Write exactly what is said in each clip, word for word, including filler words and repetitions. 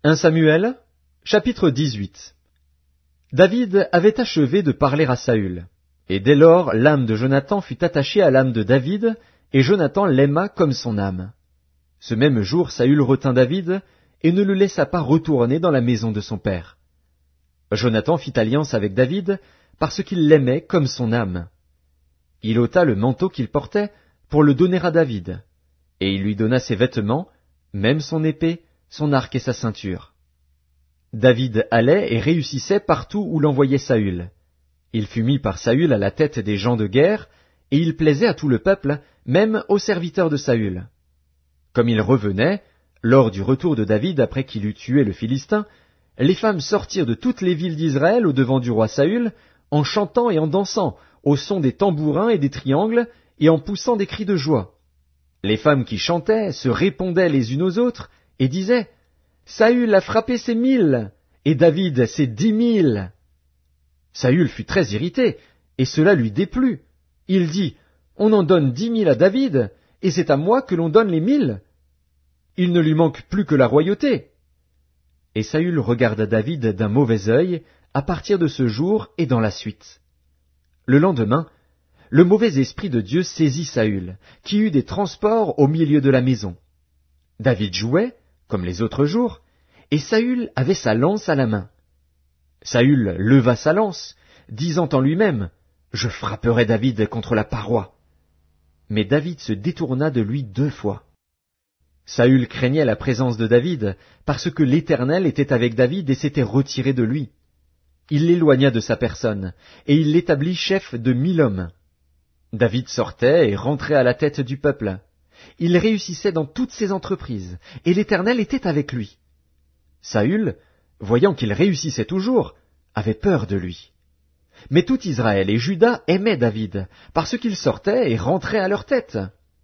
premier Samuel, chapitre dix-huit. David avait achevé de parler à Saül, et dès lors l'âme de Jonathan fut attachée à l'âme de David, et Jonathan l'aima comme son âme. Ce même jour Saül retint David, et ne le laissa pas retourner dans la maison de son père. Jonathan fit alliance avec David, parce qu'il l'aimait comme son âme. Il ôta le manteau qu'il portait pour le donner à David, et il lui donna ses vêtements, même son épée, son arc et sa ceinture. David allait et réussissait partout où l'envoyait Saül. Il fut mis par Saül à la tête des gens de guerre, et il plaisait à tout le peuple, même aux serviteurs de Saül. Comme il revenait, lors du retour de David après qu'il eut tué le Philistin, les femmes sortirent de toutes les villes d'Israël au-devant du roi Saül, en chantant et en dansant, au son des tambourins et des triangles, et en poussant des cris de joie. Les femmes qui chantaient se répondaient les unes aux autres, et disaient « Saül a frappé ses mille, et David ses dix mille. » Saül fut très irrité, et cela lui déplut. Il dit « On en donne dix mille à David, et c'est à moi que l'on donne les mille. Il ne lui manque plus que la royauté. » Et Saül regarda David d'un mauvais œil à partir de ce jour et dans la suite. Le lendemain, le mauvais esprit de Dieu saisit Saül, qui eut des transports au milieu de la maison. David jouait, comme les autres jours, et Saül avait sa lance à la main. Saül leva sa lance, disant en lui-même « Je frapperai David contre la paroi. » Mais David se détourna de lui deux fois. Saül craignait la présence de David, parce que l'Éternel était avec David et s'était retiré de lui. Il l'éloigna de sa personne, et il l'établit chef de mille hommes. David sortait et rentrait à la tête du peuple. Il réussissait dans toutes ses entreprises, et l'Éternel était avec lui. Saül, voyant qu'il réussissait toujours, avait peur de lui. Mais tout Israël et Juda aimaient David, parce qu'il sortait et rentrait à leur tête.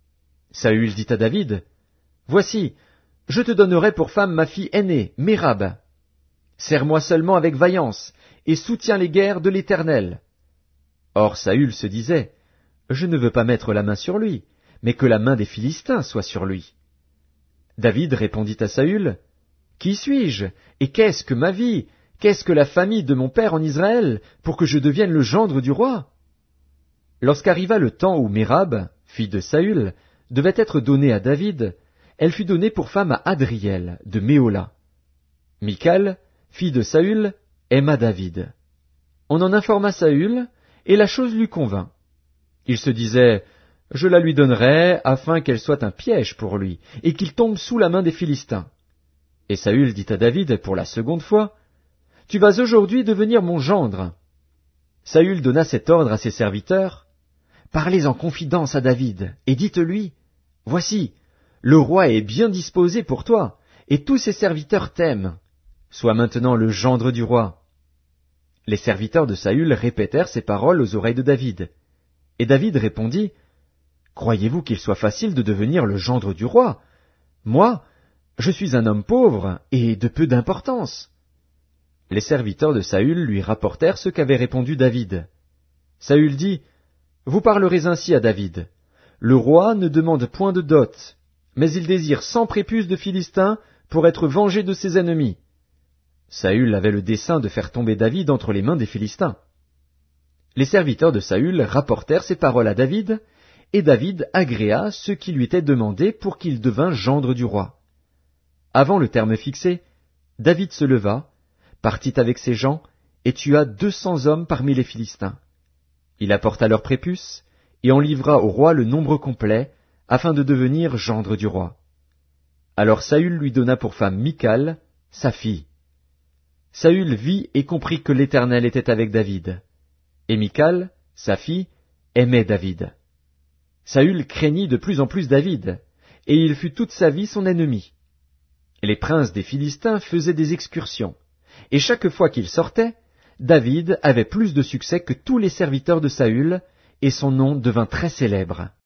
Saül dit à David, « Voici, je te donnerai pour femme ma fille aînée, Mérab. Serre-moi seulement avec vaillance, et soutiens les guerres de l'Éternel. » Or Saül se disait, « Je ne veux pas mettre la main sur lui, mais que la main des Philistins soit sur lui. » David répondit à Saül, « Qui suis-je, et qu'est-ce que ma vie, qu'est-ce que la famille de mon père en Israël, pour que je devienne le gendre du roi ?» Lorsqu'arriva le temps où Mérab, fille de Saül, devait être donnée à David, elle fut donnée pour femme à Adriel, de Méhola. Michal, fille de Saül, aima David. On en informa Saül, et la chose lui convint. Il se disait, « Je la lui donnerai, afin qu'elle soit un piège pour lui, et qu'il tombe sous la main des Philistins. » Et Saül dit à David pour la seconde fois, « Tu vas aujourd'hui devenir mon gendre. » Saül donna cet ordre à ses serviteurs, « Parlez en confidence à David, et dites-lui, « Voici, le roi est bien disposé pour toi, et tous ses serviteurs t'aiment. Sois maintenant le gendre du roi. » Les serviteurs de Saül répétèrent ces paroles aux oreilles de David. Et David répondit, « Croyez-vous qu'il soit facile de devenir le gendre du roi? Moi, je suis un homme pauvre et de peu d'importance. » Les serviteurs de Saül lui rapportèrent ce qu'avait répondu David. Saül dit, « Vous parlerez ainsi à David. Le roi ne demande point de dot, mais il désire cent prépuces de Philistins pour être vengé de ses ennemis. » Saül avait le dessein de faire tomber David entre les mains des Philistins. Les serviteurs de Saül rapportèrent ces paroles à David, et David agréa ce qui lui était demandé pour qu'il devînt gendre du roi. Avant le terme fixé, David se leva, partit avec ses gens, et tua deux cents hommes parmi les Philistins. Il apporta leurs prépuces, et en livra au roi le nombre complet, afin de devenir gendre du roi. Alors Saül lui donna pour femme Michal, sa fille. Saül vit et comprit que l'Éternel était avec David. Et Michal, sa fille, aimait David. Saül craignit de plus en plus David, et il fut toute sa vie son ennemi. Les princes des Philistins faisaient des excursions, et chaque fois qu'ils sortaient, David avait plus de succès que tous les serviteurs de Saül, et son nom devint très célèbre.